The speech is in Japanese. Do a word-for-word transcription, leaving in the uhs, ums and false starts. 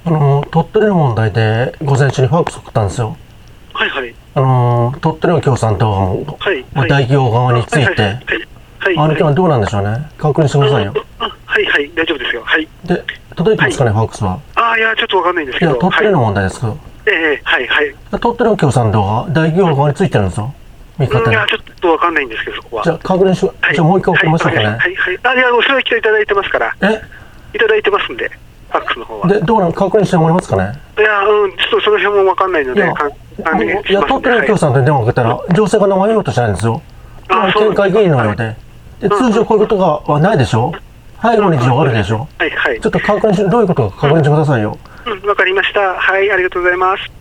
あの鳥取の問題で午前中にファックス送ったんですよ。 はいはい。 あの鳥取の共産党も、 はいまあ、大企業側について、 はいはいはいあの件はどうなんでしょうね。確認してくださいよ。 ああはいはい、大丈夫ですよ。はい。 で、届いてますかね、ファックスは。 ああ、いや、ちょっとわかんないんですいや、 けど。 鳥取の問題ですけど、 ええ、はいはい。 鳥取の共産党が大企業側についてるんですよ。味方に。 いや、ちょっとわかんないんですけど、そこは。 じゃあ確認し、 はい、 じゃあもう一回送りましょうかね。 はいはいはい。あ、いや、お世話来ていただいてますから。 えいただいてますんで、ファックスの方は。 で、どうなの確認してもらえますかね。 いや、うん、ちょっとその辺もわかんないので、 いや、 かもういや、鳥取の共産党に電話かけたら、情勢が流れようとしないんですよ。 あ県会議員のようで。で、通常こういうことがはないでしょ。背後に事情があるでしょ。 はいはい。 ちょっと確認し、どういうことか確認してくださいよ。 うん、わかりました。はい、ありがとうございます。